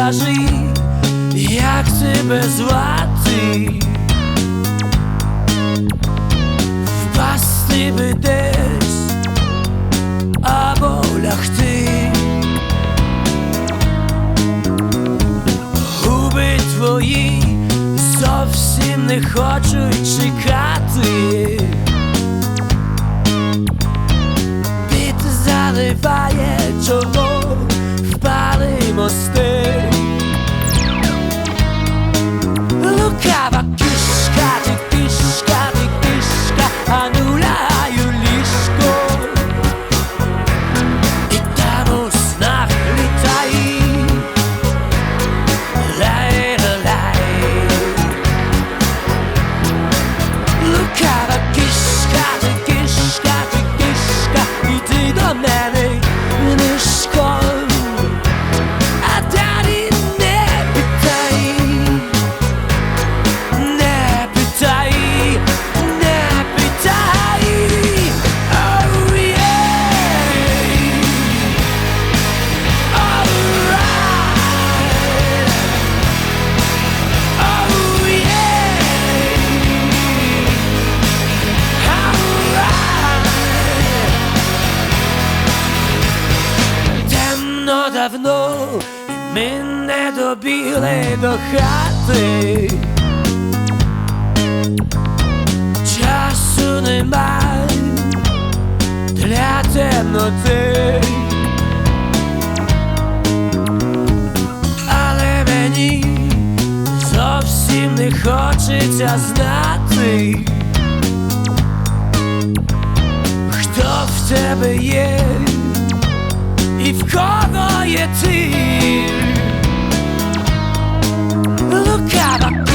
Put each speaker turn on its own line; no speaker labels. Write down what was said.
скажи, як тебе звати? Впасти би десь або лягти. Губи твої зовсім не хочуть чекати. Біт заливає чоло, впали мости. Лукава кішка, ти кішка, ти кішка, а ну лягай у ліжко. І там у снах літай. Лукава кішка, ти кішка, ти кішка, іди до мене нишком. А далі не питай, не питай, не питай. Oh yeah, alright. Oh yeah, темно давно, і ми не добігли до хати. Часу немає для темноти, але мені зовсім не хочеться знати, хто в тебе є і в кого є ти. Лукава